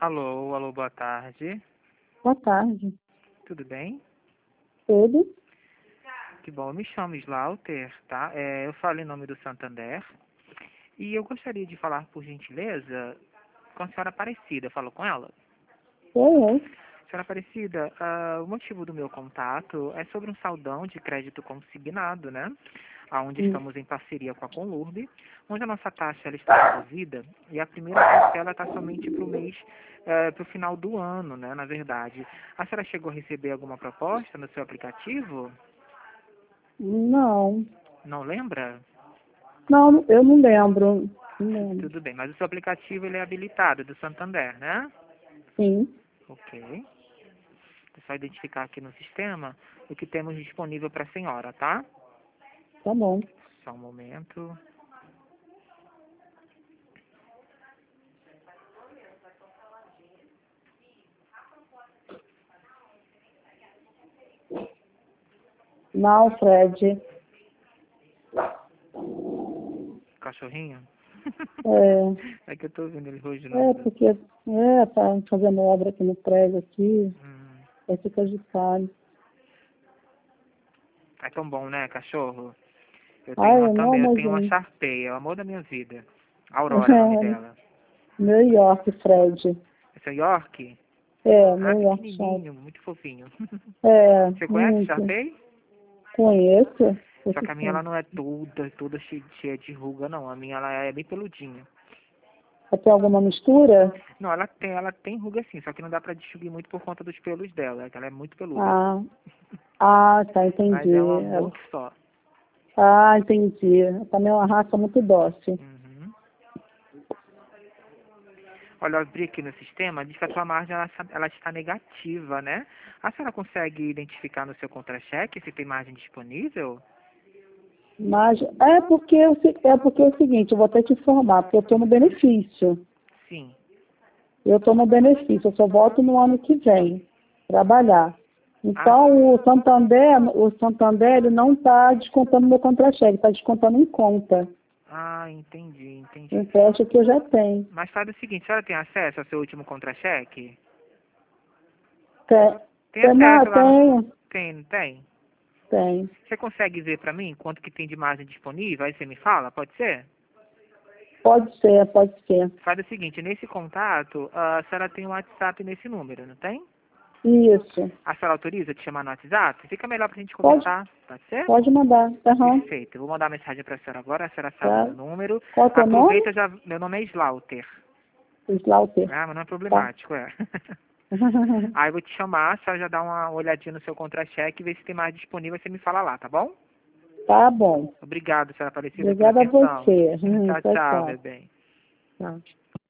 Alô, alô, boa tarde. Boa tarde. Tudo bem? Tudo? Que bom, eu me chamo Slaughter, tá? Eu falo em nome do Santander e eu gostaria de falar, por gentileza, com a senhora Aparecida. Falo com ela? Eu. Senhora Aparecida, o motivo do meu contato é sobre um saldão de crédito consignado, né? Onde estamos em parceria com a Conlurb, onde a nossa taxa ela está reduzida e a primeira parcela está somente para o mês, para o final do ano, né? Na verdade. A senhora chegou a receber alguma proposta no seu aplicativo? Não. Não lembra? Não, eu não lembro. Não lembro. Tudo bem, mas o seu aplicativo ele é habilitado do Santander, né? Sim, Ok. É só identificar aqui no sistema o que temos disponível para a senhora, tá? tá bom. Só um momento. Não, Fred. Cachorrinho? É que eu tô vendo ele rosnando. Porque tá fazendo obra aqui no prédio aqui, Hum, aí fica agitado. é tão bom, né, cachorro? Eu tenho Ai, uma é meu também, eu tenho uma amorzinho. Sharpei, é o amor da minha vida. Aurora é o nome dela. New York, Fred. Esse é York? Ah, New York Short. pequenininho, muito fofinho. Você conhece Muito. Sharpei? Conheço. Só Esse que a minha ela sim. não é toda cheia de ruga, não. A minha ela é bem peludinha. Tem alguma mistura? Não, ela tem ruga sim, só que não dá pra distinguir muito por conta dos pelos dela, que ela é muito peluda. Ah, tá, Mas entendi. é um amor que só. Entendi. Também é uma raça muito dócil. Uhum. Olha, eu abri aqui no sistema, diz que a sua margem ela está negativa, né? A senhora consegue identificar no seu contra-cheque se tem margem disponível? Mas é porque é o seguinte, eu vou ter que informar, porque eu estou no benefício. Sim. Eu só volto no ano que vem trabalhar. Ah, Então, o Santander ele não está descontando meu contra-cheque, está descontando em conta. entendi. O empréstimo que eu já tenho. Mas faz o seguinte, a senhora tem acesso ao seu último contra-cheque? Tem, Tem acesso lá no... tenho, Tem, não tem? tem. Você consegue ver pra mim quanto que tem de margem disponível? Aí você me fala, pode ser? Pode ser, pode ser. Faz o seguinte, nesse contato, a senhora tem um WhatsApp nesse número, não tem? Isso. A senhora autoriza te chamar no WhatsApp? Fica melhor pra gente Pode, conversar, pode ser? pode mandar. Aham. Perfeito. Eu vou mandar uma mensagem pra senhora agora, a senhora salva Tá. meu número. Qual é o teu nome? Aproveita já, meu nome é Slaughter. Slaughter. Ah, mas não é Tá. problemático, é. Aí eu vou te chamar, a senhora já dá uma olhadinha no seu contra-cheque e vê se tem mais disponível, você me fala lá, tá bom? Tá bom. Obrigado, senhora Aparecida, pela Obrigada a atenção. você. Tchau, Tchau, tchau, meu tchau. bem. Tchau.